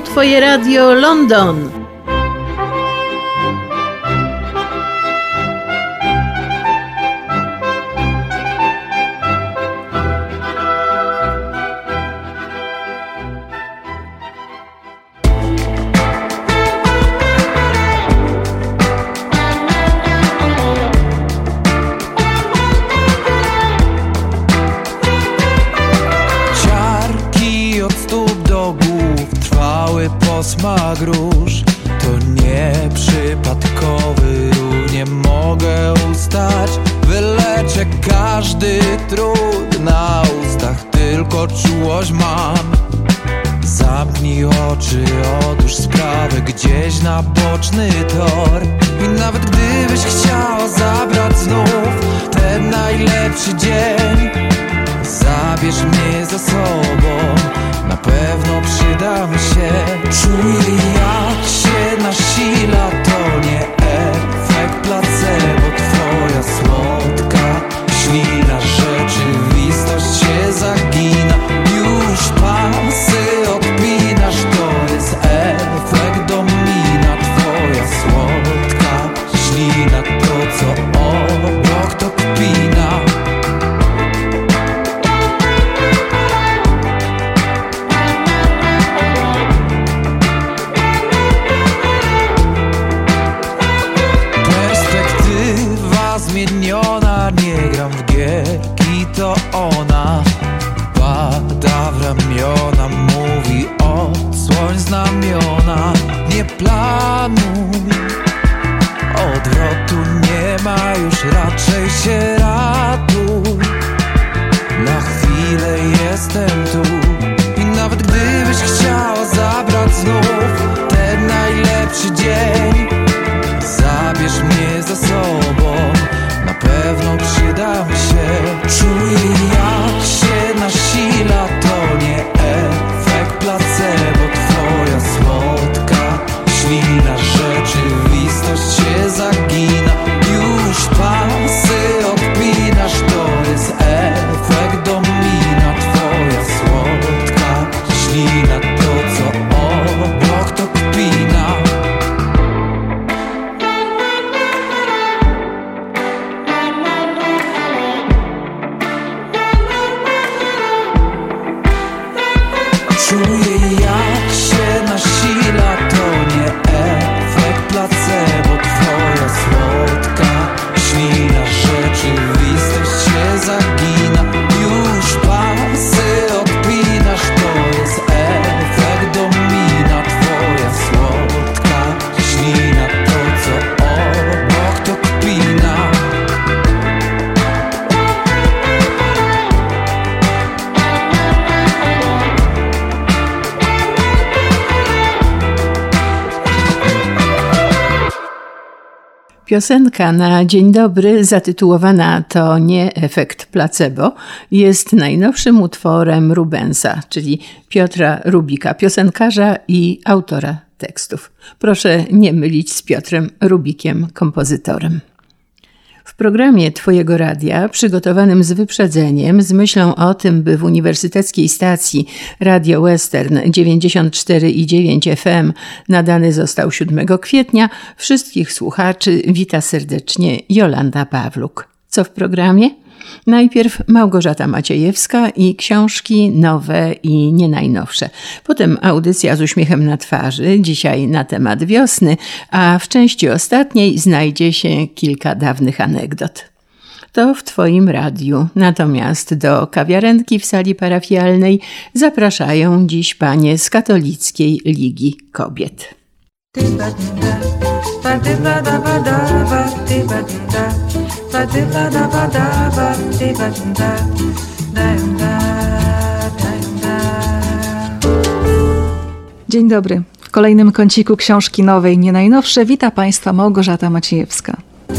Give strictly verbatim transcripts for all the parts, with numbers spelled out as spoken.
Twoje Radio London. Smak róż to nieprzypadkowy ruch. Nie mogę ustać, wyleczę każdy trud. Na ustach tylko czułość mam. Zamknij oczy, odłóż sprawę gdzieś na boczny tor. I nawet gdybyś chciała zabrać znów ten najlepszy dzień, zabierz mnie ze sobą, na pewno przydam się. Czuję jak się nasila, to nie efekt placebo. Twoja słodka ślina, rzeczywistość się zagina. Już pasy odpinasz, to jest efekt domina. Twoja słodka ślina, to co obok to kpina. Zmieniona, nie gram w gierki, to ona pada w ramiona, mówi odsłoń znamiona. Nie planuj odwrotu, nie ma już, raczej się ratuj. Na chwilę jestem tu i nawet gdybyś chciała zabrać znów ten najlepszy dzień, zabierz mnie ze sobą, na pewno przydam się. Czuję jak się nasila, to nie efekt placebo. Twoja słodka ślina, rzeczywistość się zagina. Już pasy odpinasz, to jest efekt domina. Twoja słodka ślina, to co obok to kpina. Czuję jak się nasila, to nie efekt placebo. Twoja słodka ślina, rzeczywistość się zagina. Już pasy odpinasz, to jest efekt domina. Twoja słodka ślina, to co obok to kpina. Piosenka na dzień dobry, zatytułowana To nie efekt placebo, jest najnowszym utworem Rubensa, czyli Piotra Rubika, piosenkarza i autora tekstów. Proszę nie mylić z Piotrem Rubikiem, kompozytorem. W programie Twojego Radia, przygotowanym z wyprzedzeniem, z myślą o tym, by w uniwersyteckiej stacji Radio Western dziewięćdziesiąt cztery i dziewięć F M nadany został siódmego kwietnia, wszystkich słuchaczy wita serdecznie Jolanta Pawluk. Co w programie? Najpierw Małgorzata Maciejewska i książki nowe i nie najnowsze. Potem audycja z uśmiechem na twarzy, dzisiaj na temat wiosny, a w części ostatniej znajdzie się kilka dawnych anegdot. To w Twoim radiu. Natomiast do kawiarenki w sali parafialnej zapraszają dziś panie z Katolickiej Ligi Kobiet. Dzień dobry. W kolejnym kąciku książki nowej, nie najnowsze wita Państwa Małgorzata Maciejewska.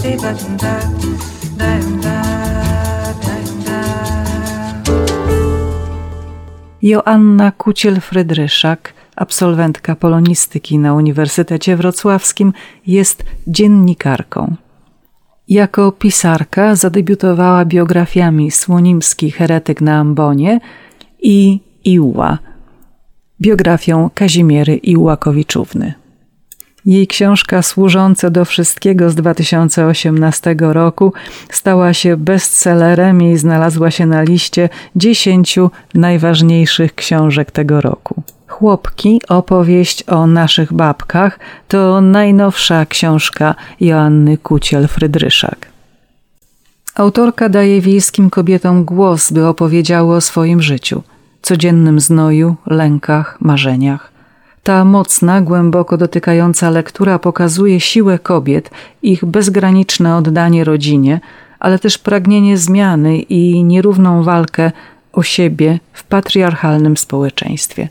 Joanna Kuciel-Frydryszak, absolwentka polonistyki na Uniwersytecie Wrocławskim, jest dziennikarką. Jako pisarka zadebiutowała biografiami Słonimski, Heretyk na Ambonie i Iła. biografią Kazimiery Iłakowiczówny. Jej książka Służące do wszystkiego z dwa tysiące osiemnastego roku stała się bestsellerem i znalazła się na liście dziesięciu najważniejszych książek tego roku. Chłopki, opowieść o naszych babkach to najnowsza książka Joanny Kuciel-Frydryszak. Autorka daje wiejskim kobietom głos, by opowiedziały o swoim życiu, codziennym znoju, lękach, marzeniach. Ta mocna, głęboko dotykająca lektura pokazuje siłę kobiet, ich bezgraniczne oddanie rodzinie, ale też pragnienie zmiany i nierówną walkę o siebie w patriarchalnym społeczeństwie.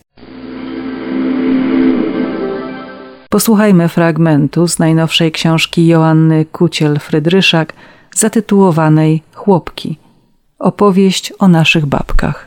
Posłuchajmy fragmentu z najnowszej książki Joanny Kuciel-Frydryszak zatytułowanej Chłopki. Opowieść o naszych babkach.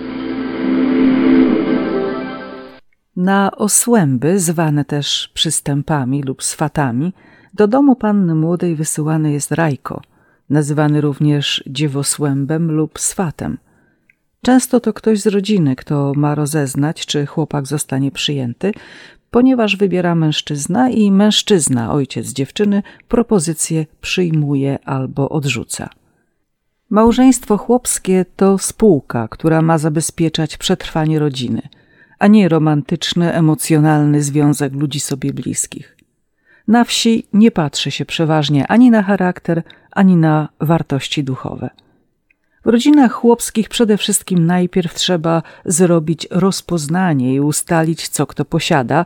Na osłęby, zwane też przystępami lub swatami, do domu panny młodej wysyłany jest rajko, nazywany również dziewosłębem lub swatem. Często to ktoś z rodziny, kto ma rozeznać, czy chłopak zostanie przyjęty, ponieważ wybiera mężczyzna i mężczyzna, ojciec dziewczyny, propozycję przyjmuje albo odrzuca. Małżeństwo chłopskie to spółka, która ma zabezpieczać przetrwanie rodziny, a nie romantyczny, emocjonalny związek ludzi sobie bliskich. Na wsi nie patrzy się przeważnie ani na charakter, ani na wartości duchowe. W rodzinach chłopskich przede wszystkim najpierw trzeba zrobić rozpoznanie i ustalić, co kto posiada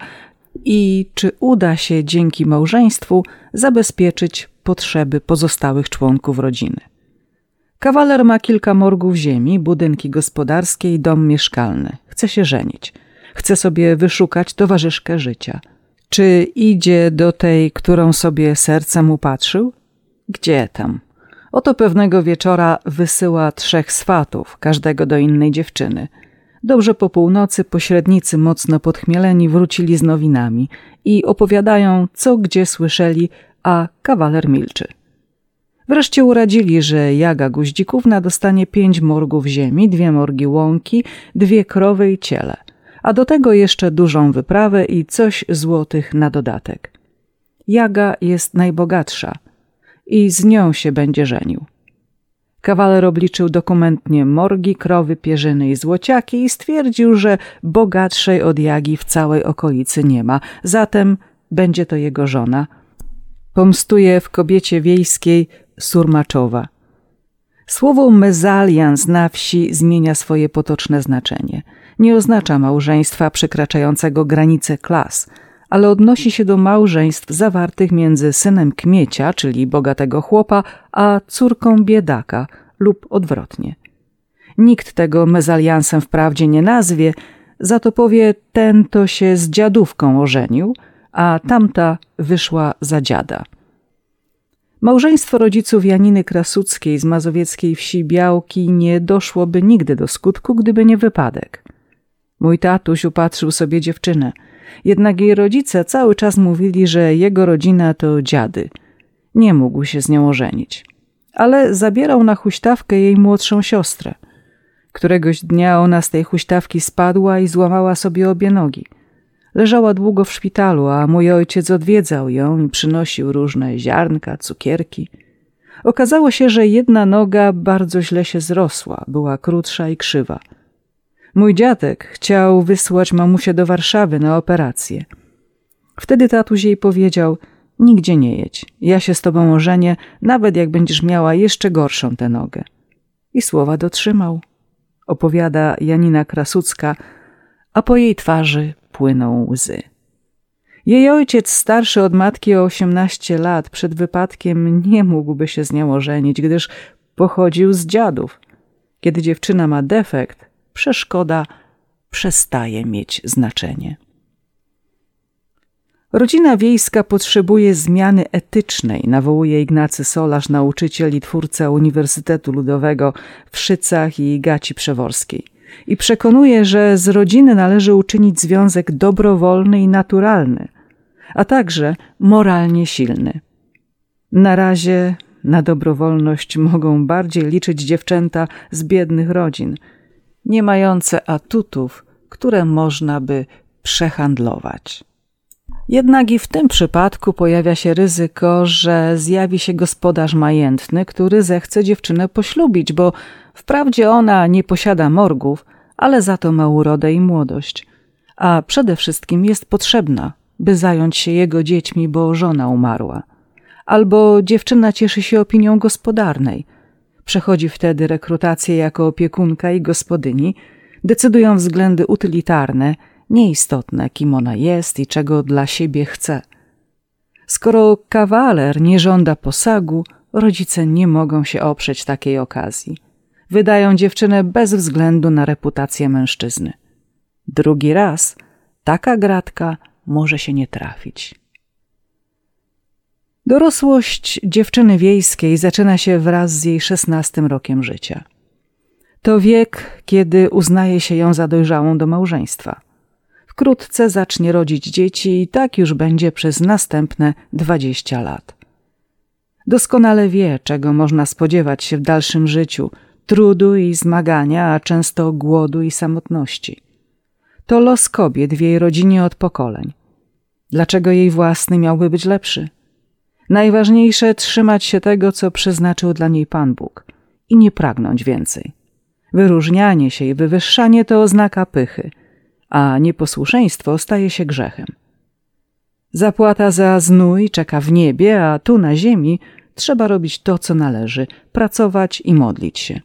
i czy uda się dzięki małżeństwu zabezpieczyć potrzeby pozostałych członków rodziny. Kawaler ma kilka morgów ziemi, budynki gospodarskie i dom mieszkalny. Chce się żenić. Chce sobie wyszukać towarzyszkę życia. Czy idzie do tej, którą sobie sercem upatrzył? Gdzie tam? Oto pewnego wieczora wysyła trzech swatów, każdego do innej dziewczyny. Dobrze po północy pośrednicy mocno podchmieleni wrócili z nowinami i opowiadają, co gdzie słyszeli, a kawaler milczy. Wreszcie uradzili, że Jaga Guździkówna dostanie pięć morgów ziemi, dwie morgi łąki, dwie krowy i ciele, a do tego jeszcze dużą wyprawę i coś złotych na dodatek. Jaga jest najbogatsza i z nią się będzie żenił. Kawaler obliczył dokumentnie morgi, krowy, pierzyny i złociaki i stwierdził, że bogatszej od Jagi w całej okolicy nie ma, zatem będzie to jego żona. Pomstuje w kobiecie wiejskiej Surmaczowa. Słowo mezalians na wsi zmienia swoje potoczne znaczenie. Nie oznacza małżeństwa przekraczającego granice klas, ale odnosi się do małżeństw zawartych między synem kmiecia, czyli bogatego chłopa, a córką biedaka lub odwrotnie. Nikt tego mezaliansem wprawdzie nie nazwie, za to powie, ten to się z dziadówką ożenił, a tamta wyszła za dziada. Małżeństwo rodziców Janiny Krasuckiej z mazowieckiej wsi Białki nie doszłoby nigdy do skutku, gdyby nie wypadek. Mój tatuś upatrzył sobie dziewczynę, jednak jej rodzice cały czas mówili, że jego rodzina to dziady. Nie mógł się z nią ożenić, ale zabierał na huśtawkę jej młodszą siostrę. Któregoś dnia ona z tej huśtawki spadła i złamała sobie obie nogi. Leżała długo w szpitalu, a mój ojciec odwiedzał ją i przynosił różne ziarnka, cukierki. Okazało się, że jedna noga bardzo źle się zrosła, była krótsza i krzywa. Mój dziadek chciał wysłać mamusię do Warszawy na operację. Wtedy tatuś jej powiedział, nigdzie nie jedź, ja się z tobą ożenię, nawet jak będziesz miała jeszcze gorszą tę nogę. I słowa dotrzymał, opowiada Janina Krasucka, a po jej twarzy płyną łzy. Jej ojciec, starszy od matki o osiemnaście lat, przed wypadkiem nie mógłby się z nią ożenić, gdyż pochodził z dziadów. Kiedy dziewczyna ma defekt, przeszkoda przestaje mieć znaczenie. Rodzina wiejska potrzebuje zmiany etycznej, nawołuje Ignacy Solarz, nauczyciel i twórca Uniwersytetu Ludowego w Szycach i Gaci Przeworskiej. I przekonuje, że z rodziny należy uczynić związek dobrowolny i naturalny, a także moralnie silny. Na razie na dobrowolność mogą bardziej liczyć dziewczęta z biednych rodzin, nie mające atutów, które można by przehandlować. Jednak i w tym przypadku pojawia się ryzyko, że zjawi się gospodarz majętny, który zechce dziewczynę poślubić, bo wprawdzie ona nie posiada morgów, ale za to ma urodę i młodość, a przede wszystkim jest potrzebna, by zająć się jego dziećmi, bo żona umarła. Albo dziewczyna cieszy się opinią gospodarnej. Przechodzi wtedy rekrutację jako opiekunka i gospodyni, decydują względy utylitarne, nieistotne, kim ona jest i czego dla siebie chce. Skoro kawaler nie żąda posagu, rodzice nie mogą się oprzeć takiej okazji. Wydają dziewczynę bez względu na reputację mężczyzny. Drugi raz taka gratka może się nie trafić. Dorosłość dziewczyny wiejskiej zaczyna się wraz z jej szesnastym rokiem życia. To wiek, kiedy uznaje się ją za dojrzałą do małżeństwa. Wkrótce zacznie rodzić dzieci i tak już będzie przez następne dwadzieścia lat. Doskonale wie, czego można spodziewać się w dalszym życiu, trudu i zmagania, a często głodu i samotności. To los kobiet w jej rodzinie od pokoleń. Dlaczego jej własny miałby być lepszy? Najważniejsze trzymać się tego, co przeznaczył dla niej Pan Bóg i nie pragnąć więcej. Wyróżnianie się i wywyższanie to oznaka pychy, a nieposłuszeństwo staje się grzechem. Zapłata za znój czeka w niebie, a tu na ziemi trzeba robić to, co należy, pracować i modlić się.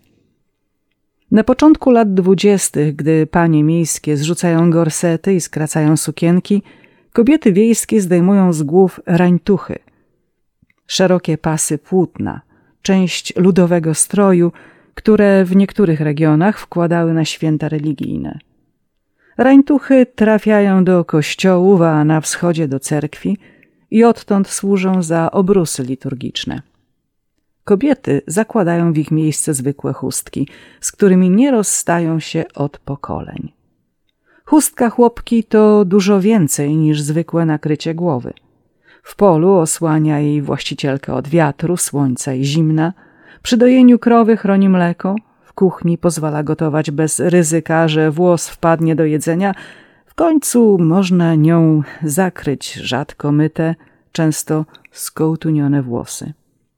Na początku lat dwudziestych, gdy panie miejskie zrzucają gorsety i skracają sukienki, kobiety wiejskie zdejmują z głów rańtuchy, szerokie pasy płótna, część ludowego stroju, które w niektórych regionach wkładały na święta religijne. Rańtuchy trafiają do kościołów, a na wschodzie do cerkwi i odtąd służą za obrusy liturgiczne. Kobiety zakładają w ich miejsce zwykłe chustki, z którymi nie rozstają się od pokoleń. Chustka chłopki to dużo więcej niż zwykłe nakrycie głowy. W polu osłania jej właścicielkę od wiatru, słońca i zimna, przy dojeniu krowy chroni mleko, w kuchni pozwala gotować bez ryzyka, że włos wpadnie do jedzenia, w końcu można nią zakryć rzadko myte, często skołtunione włosy.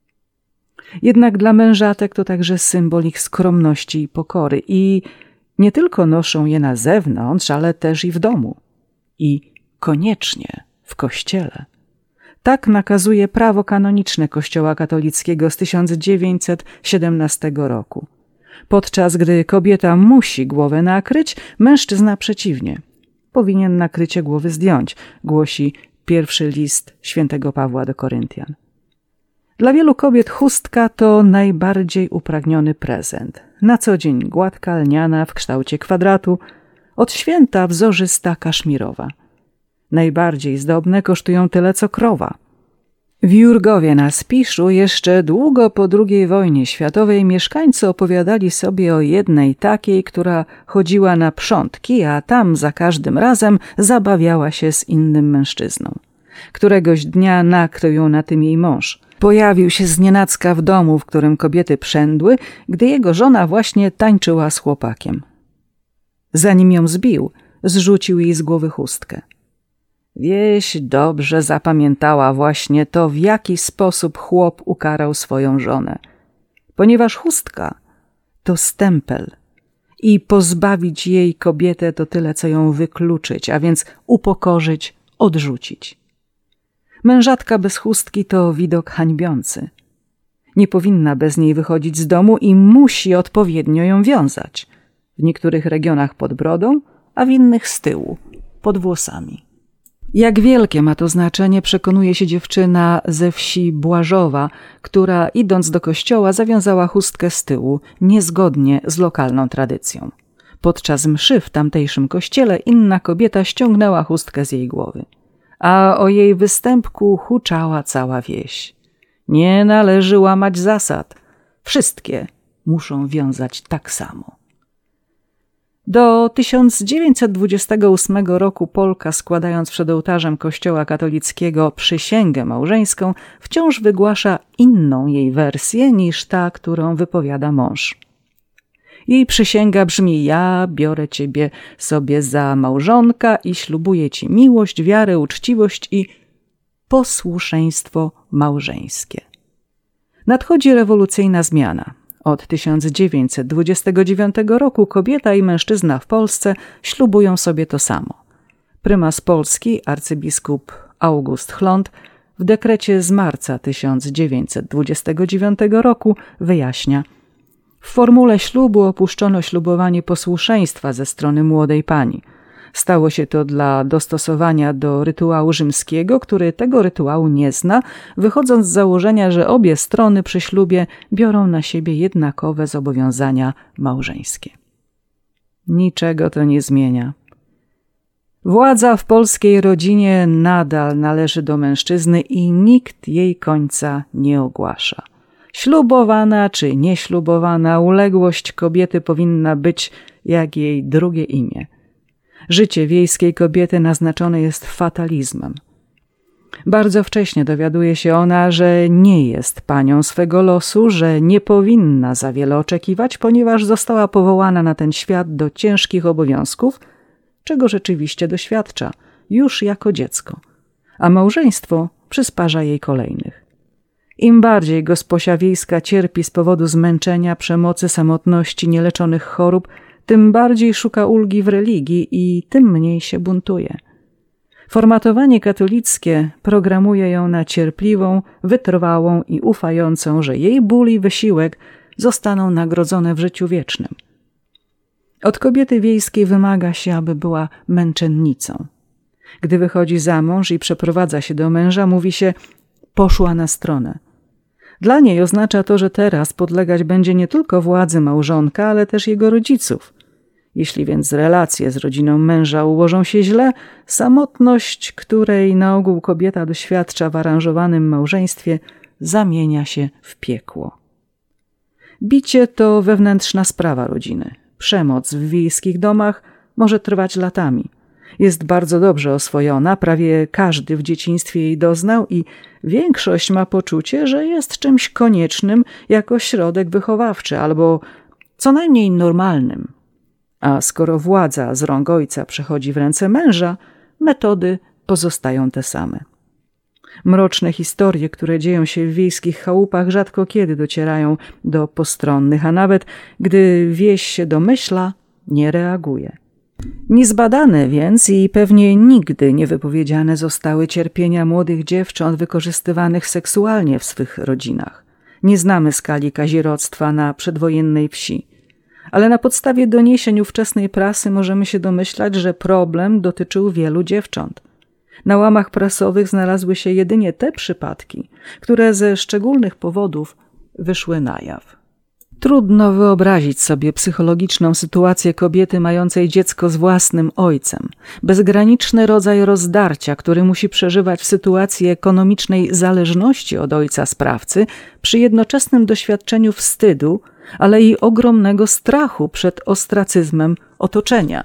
Jednak dla mężatek to także symbol ich skromności i pokory i nie tylko noszą je na zewnątrz, ale też i w domu. I koniecznie w kościele. Tak nakazuje prawo kanoniczne Kościoła katolickiego z tysiąc dziewięćset siedemnastego roku. Podczas gdy kobieta musi głowę nakryć, mężczyzna przeciwnie. Powinien nakrycie głowy zdjąć, głosi pierwszy list świętego Pawła do Koryntian. Dla wielu kobiet chustka to najbardziej upragniony prezent. Na co dzień gładka lniana w kształcie kwadratu, od święta wzorzysta kaszmirowa. Najbardziej zdobne kosztują tyle co krowa. W Jurgowie na Spiszu jeszcze długo po drugiej wojnie światowej mieszkańcy opowiadali sobie o jednej takiej, która chodziła na przątki, a tam za każdym razem zabawiała się z innym mężczyzną. Któregoś dnia nakrył ją na tym jej mąż. Pojawił się znienacka w domu, w którym kobiety przędły, gdy jego żona właśnie tańczyła z chłopakiem. Zanim ją zbił, zrzucił jej z głowy chustkę. Wieś dobrze zapamiętała właśnie to, w jaki sposób chłop ukarał swoją żonę. Ponieważ chustka to stempel i pozbawić jej kobietę to tyle, co ją wykluczyć, a więc upokorzyć, odrzucić. Mężatka bez chustki to widok hańbiący. Nie powinna bez niej wychodzić z domu i musi odpowiednio ją wiązać. W niektórych regionach pod brodą, a w innych z tyłu, pod włosami. Jak wielkie ma to znaczenie, przekonuje się dziewczyna ze wsi Błażowa, która idąc do kościoła zawiązała chustkę z tyłu, niezgodnie z lokalną tradycją. Podczas mszy w tamtejszym kościele inna kobieta ściągnęła chustkę z jej głowy. A o jej występku huczała cała wieś. Nie należy łamać zasad. Wszystkie muszą wiązać tak samo. Do tysiąc dziewięćset dwudziestego ósmego roku Polka, składając przed ołtarzem Kościoła katolickiego przysięgę małżeńską, wciąż wygłasza inną jej wersję niż ta, którą wypowiada mąż. Jej przysięga brzmi: ja biorę ciebie sobie za małżonka i ślubuję ci miłość, wiarę, uczciwość i posłuszeństwo małżeńskie. Nadchodzi rewolucyjna zmiana. Od tysiąc dziewięćset dwudziestego dziewiątego roku kobieta i mężczyzna w Polsce ślubują sobie to samo. Prymas Polski, arcybiskup August Chlont, w dekrecie z marca tysiąc dziewięćset dwudziestego dziewiątego roku wyjaśnia: w formule ślubu opuszczono ślubowanie posłuszeństwa ze strony młodej pani. Stało się to dla dostosowania do rytuału rzymskiego, który tego rytuału nie zna, wychodząc z założenia, że obie strony przy ślubie biorą na siebie jednakowe zobowiązania małżeńskie. Niczego to nie zmienia. Władza w polskiej rodzinie nadal należy do mężczyzny i nikt jej końca nie ogłasza. Ślubowana czy nieślubowana, uległość kobiety powinna być jak jej drugie imię. Życie wiejskiej kobiety naznaczone jest fatalizmem. Bardzo wcześnie dowiaduje się ona, że nie jest panią swego losu, że nie powinna za wiele oczekiwać, ponieważ została powołana na ten świat do ciężkich obowiązków, czego rzeczywiście doświadcza już jako dziecko, a małżeństwo przysparza jej kolejnych. Im bardziej gosposia wiejska cierpi z powodu zmęczenia, przemocy, samotności, nieleczonych chorób, tym bardziej szuka ulgi w religii i tym mniej się buntuje. Formatowanie katolickie programuje ją na cierpliwą, wytrwałą i ufającą, że jej ból i wysiłek zostaną nagrodzone w życiu wiecznym. Od kobiety wiejskiej wymaga się, aby była męczennicą. Gdy wychodzi za mąż i przeprowadza się do męża, mówi się: poszła na stronę. Dla niej oznacza to, że teraz podlegać będzie nie tylko władzy małżonka, ale też jego rodziców. Jeśli więc relacje z rodziną męża ułożą się źle, samotność, której na ogół kobieta doświadcza w aranżowanym małżeństwie, zamienia się w piekło. Bicie to wewnętrzna sprawa rodziny. Przemoc w wiejskich domach może trwać latami. Jest bardzo dobrze oswojona, prawie każdy w dzieciństwie jej doznał i większość ma poczucie, że jest czymś koniecznym jako środek wychowawczy albo co najmniej normalnym. A skoro władza z rąk ojca przechodzi w ręce męża, metody pozostają te same. Mroczne historie, które dzieją się w wiejskich chałupach, rzadko kiedy docierają do postronnych, a nawet gdy wieś się domyśla, nie reaguje. Niezbadane więc i pewnie nigdy nie wypowiedziane zostały cierpienia młodych dziewcząt wykorzystywanych seksualnie w swych rodzinach. Nie znamy skali kazirodztwa na przedwojennej wsi. Ale na podstawie doniesień ówczesnej prasy możemy się domyślać, że problem dotyczył wielu dziewcząt. Na łamach prasowych znalazły się jedynie te przypadki, które ze szczególnych powodów wyszły na jaw. Trudno wyobrazić sobie psychologiczną sytuację kobiety mającej dziecko z własnym ojcem, bezgraniczny rodzaj rozdarcia, który musi przeżywać w sytuacji ekonomicznej zależności od ojca sprawcy, przy jednoczesnym doświadczeniu wstydu, ale i ogromnego strachu przed ostracyzmem otoczenia.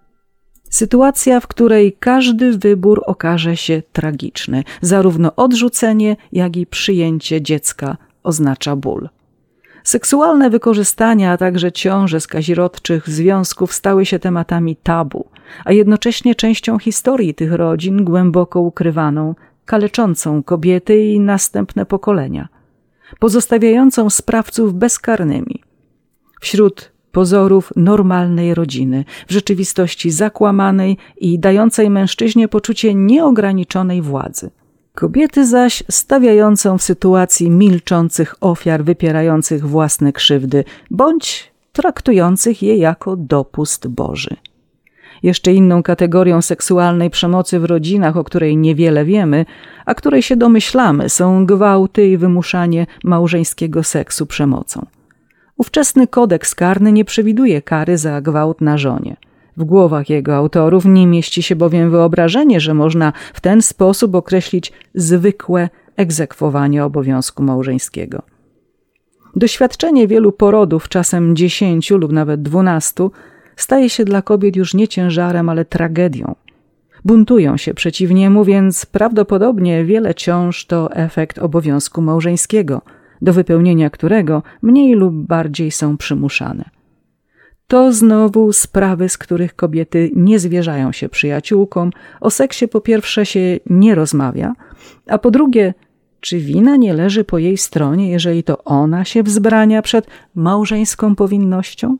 Sytuacja, w której każdy wybór okaże się tragiczny. Zarówno odrzucenie, jak i przyjęcie dziecka oznacza ból. Seksualne wykorzystania, a także ciąże z kazirodczych związków stały się tematami tabu, a jednocześnie częścią historii tych rodzin głęboko ukrywaną, kaleczącą kobiety i następne pokolenia, pozostawiającą sprawców bezkarnymi. Wśród pozorów normalnej rodziny, w rzeczywistości zakłamanej i dającej mężczyźnie poczucie nieograniczonej władzy. Kobiety zaś stawiającą w sytuacji milczących ofiar wypierających własne krzywdy, bądź traktujących je jako dopust Boży. Jeszcze inną kategorią seksualnej przemocy w rodzinach, o której niewiele wiemy, a której się domyślamy, są gwałty i wymuszanie małżeńskiego seksu przemocą. Ówczesny kodeks karny nie przewiduje kary za gwałt na żonie. W głowach jego autorów nie mieści się bowiem wyobrażenie, że można w ten sposób określić zwykłe egzekwowanie obowiązku małżeńskiego. Doświadczenie wielu porodów, czasem dziesięciu lub nawet dwunastu, staje się dla kobiet już nie ciężarem, ale tragedią. Buntują się przeciw niemu, więc prawdopodobnie wiele ciąż to efekt obowiązku małżeńskiego, do wypełnienia którego mniej lub bardziej są przymuszane. To znowu sprawy, z których kobiety nie zwierzają się przyjaciółkom, o seksie po pierwsze się nie rozmawia, a po drugie, czy wina nie leży po jej stronie, jeżeli to ona się wzbrania przed małżeńską powinnością?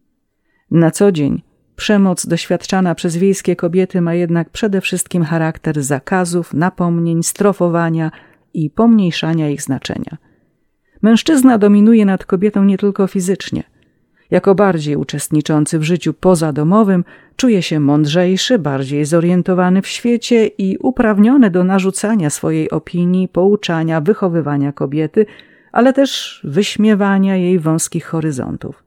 Na co dzień przemoc doświadczana przez wiejskie kobiety ma jednak przede wszystkim charakter zakazów, napomnień, strofowania i pomniejszania ich znaczenia. Mężczyzna dominuje nad kobietą nie tylko fizycznie. Jako bardziej uczestniczący w życiu pozadomowym czuje się mądrzejszy, bardziej zorientowany w świecie i uprawniony do narzucania swojej opinii, pouczania, wychowywania kobiety, ale też wyśmiewania jej wąskich horyzontów.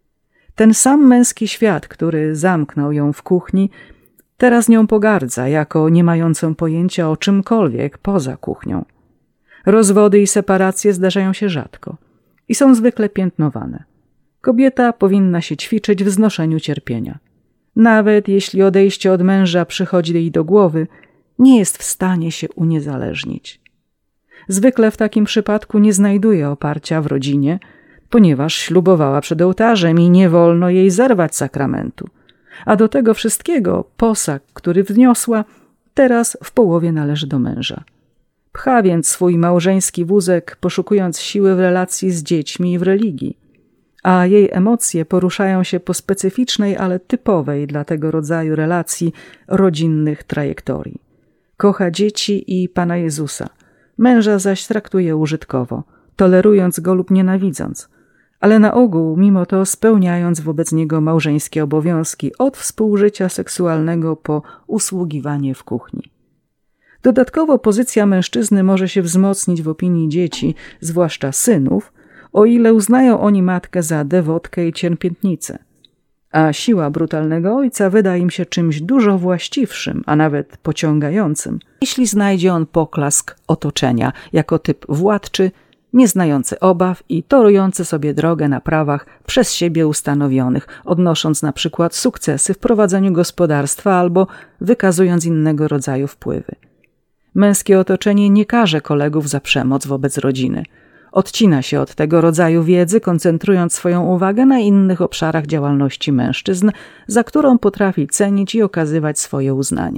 Ten sam męski świat, który zamknął ją w kuchni, teraz nią pogardza jako nie mającą pojęcia o czymkolwiek poza kuchnią. Rozwody i separacje zdarzają się rzadko i są zwykle piętnowane. Kobieta powinna się ćwiczyć w znoszeniu cierpienia. Nawet jeśli odejście od męża przychodzi jej do głowy, nie jest w stanie się uniezależnić. Zwykle w takim przypadku nie znajduje oparcia w rodzinie, ponieważ ślubowała przed ołtarzem i nie wolno jej zerwać sakramentu. A do tego wszystkiego posag, który wniosła, teraz w połowie należy do męża. Pcha więc swój małżeński wózek, poszukując siły w relacji z dziećmi i w religii. A jej emocje poruszają się po specyficznej, ale typowej dla tego rodzaju relacji rodzinnych trajektorii. Kocha dzieci i Pana Jezusa, męża zaś traktuje użytkowo, tolerując go lub nienawidząc, ale na ogół mimo to spełniając wobec niego małżeńskie obowiązki od współżycia seksualnego po usługiwanie w kuchni. Dodatkowo pozycja mężczyzny może się wzmocnić w opinii dzieci, zwłaszcza synów, o ile uznają oni matkę za dewotkę i cierpiętnicę. A siła brutalnego ojca wyda im się czymś dużo właściwszym, a nawet pociągającym, jeśli znajdzie on poklask otoczenia jako typ władczy, nieznający obaw i torujący sobie drogę na prawach przez siebie ustanowionych, odnosząc na przykład sukcesy w prowadzeniu gospodarstwa albo wykazując innego rodzaju wpływy. Męskie otoczenie nie karze kolegów za przemoc wobec rodziny. Odcina się od tego rodzaju wiedzy, koncentrując swoją uwagę na innych obszarach działalności mężczyzn, za którą potrafi cenić i okazywać swoje uznanie.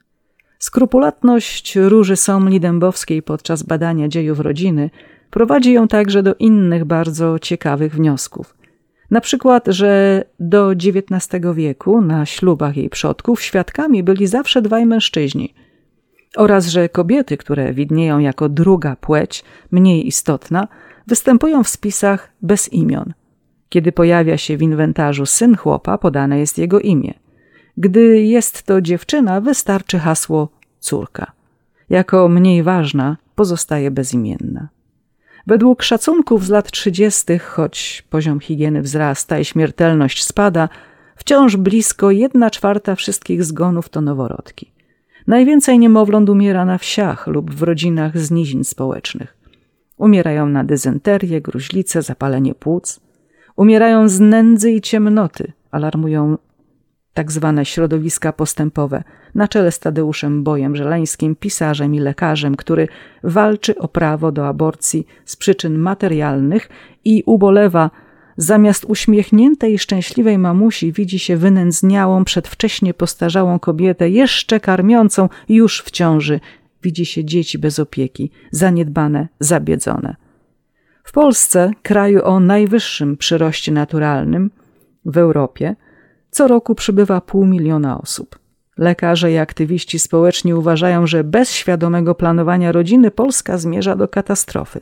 Skrupulatność Róży Somli-Dębowskiej podczas badania dziejów rodziny prowadzi ją także do innych bardzo ciekawych wniosków. Na przykład, że do dziewiętnastego wieku na ślubach jej przodków świadkami byli zawsze dwaj mężczyźni oraz że kobiety, które widnieją jako druga płeć, mniej istotna, występują w spisach bez imion. Kiedy pojawia się w inwentarzu syn chłopa, podane jest jego imię. Gdy jest to dziewczyna, wystarczy hasło córka. Jako mniej ważna pozostaje bezimienna. Według szacunków z lat trzydziestych, choć poziom higieny wzrasta i śmiertelność spada, wciąż blisko jedna czwarta wszystkich zgonów to noworodki. Najwięcej niemowląt umiera na wsiach lub w rodzinach z nizin społecznych. Umierają na dezynterię, gruźlicę, zapalenie płuc. Umierają z nędzy i ciemnoty, alarmują tak zwane środowiska postępowe, na czele z Tadeuszem Bojem Żeleńskim, pisarzem i lekarzem, który walczy o prawo do aborcji z przyczyn materialnych i ubolewa, zamiast uśmiechniętej i szczęśliwej mamusi widzi się wynędzniałą, przedwcześnie postarzałą kobietę, jeszcze karmiącą, już w ciąży. Widzi się dzieci bez opieki, zaniedbane, zabiedzone. W Polsce, kraju o najwyższym przyroście naturalnym w Europie, co roku przybywa pół miliona osób. Lekarze i aktywiści społeczni uważają, że bez świadomego planowania rodziny Polska zmierza do katastrofy.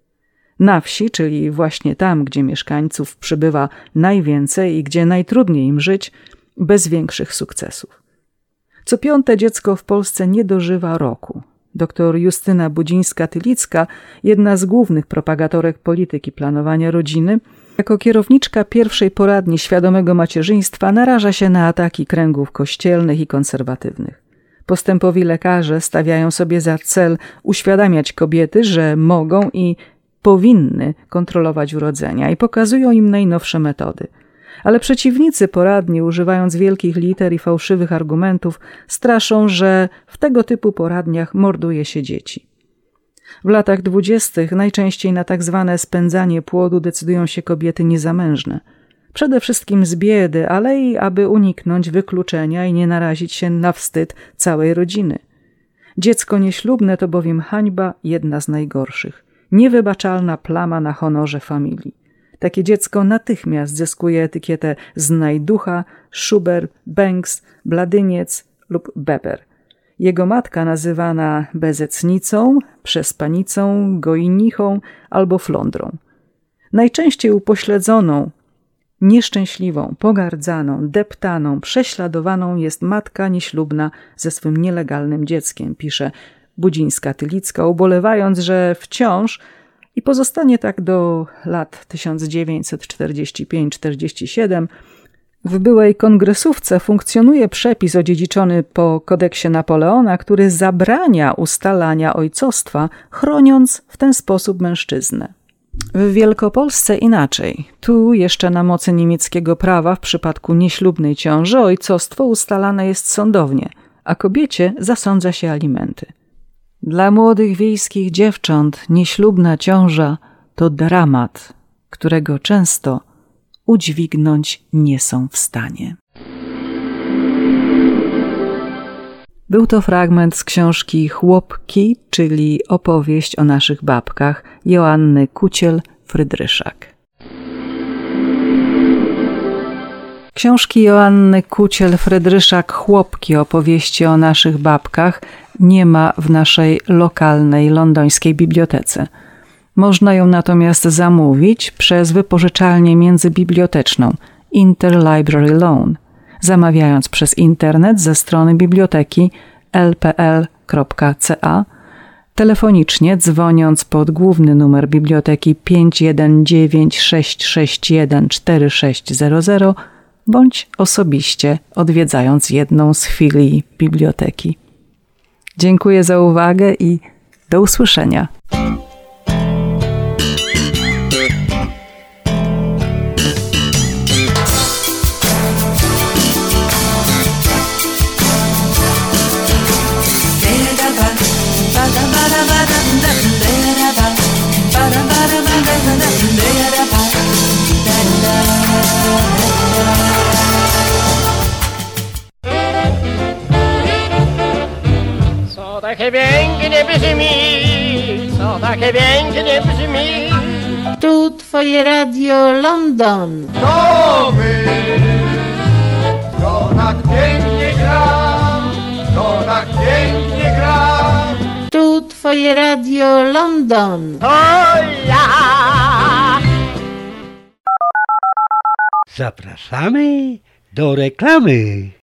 Na wsi, czyli właśnie tam, gdzie mieszkańców przybywa najwięcej i gdzie najtrudniej im żyć, bez większych sukcesów. Co piąte dziecko w Polsce nie dożywa roku. Doktor Justyna Budzińska-Tylicka, jedna z głównych propagatorek polityki planowania rodziny, jako kierowniczka pierwszej poradni świadomego macierzyństwa naraża się na ataki kręgów kościelnych i konserwatywnych. Postępowi lekarze stawiają sobie za cel uświadamiać kobiety, że mogą i powinny kontrolować urodzenia i pokazują im najnowsze metody. Ale przeciwnicy poradni, używając wielkich liter i fałszywych argumentów, straszą, że w tego typu poradniach morduje się dzieci. W latach dwudziestych najczęściej na tak zwane spędzanie płodu decydują się kobiety niezamężne. Przede wszystkim z biedy, ale i aby uniknąć wykluczenia i nie narazić się na wstyd całej rodziny. Dziecko nieślubne to bowiem hańba, jedna z najgorszych. Niewybaczalna plama na honorze familii. Takie dziecko natychmiast zyskuje etykietę znajducha, szuber, bęks, bladyniec lub beber. Jego matka nazywana bezecnicą, przespanicą, gojnichą albo flądrą. Najczęściej upośledzoną, nieszczęśliwą, pogardzaną, deptaną, prześladowaną jest matka nieślubna ze swym nielegalnym dzieckiem, pisze Budzińska-Tylicka, ubolewając, że wciąż i pozostanie tak do lat tysiąc dziewięćset czterdziesty piąty czterdziesty siódmy w byłej kongresówce funkcjonuje przepis odziedziczony po kodeksie Napoleona, który zabrania ustalania ojcostwa, chroniąc w ten sposób mężczyznę. W Wielkopolsce inaczej. Tu jeszcze na mocy niemieckiego prawa w przypadku nieślubnej ciąży ojcostwo ustalane jest sądownie, a kobiecie zasądza się alimenty. Dla młodych wiejskich dziewcząt nieślubna ciąża to dramat, którego często udźwignąć nie są w stanie. Był to fragment z książki Chłopki, czyli opowieść o naszych babkach Joanny Kuciel-Frydryszak. Książki Joanny Kuciel-Frydryszak Chłopki, opowieści o naszych babkach nie ma w naszej lokalnej londońskiej bibliotece. Można ją natomiast zamówić przez wypożyczalnię międzybiblioteczną Interlibrary Loan, zamawiając przez internet ze strony biblioteki l p l kropka c a, telefonicznie dzwoniąc pod główny numer biblioteki pięć jeden dziewięć sześć sześć jeden cztery sześć zero zero bądź osobiście odwiedzając jedną z filii biblioteki. Dziękuję za uwagę i do usłyszenia. Co takie pięknie brzmi, co takie pięknie brzmi. Tu twoje radio London. To my, to tak pięknie gra, to tak pięknie gra. Tu twoje radio London. To ja. Zapraszamy do reklamy.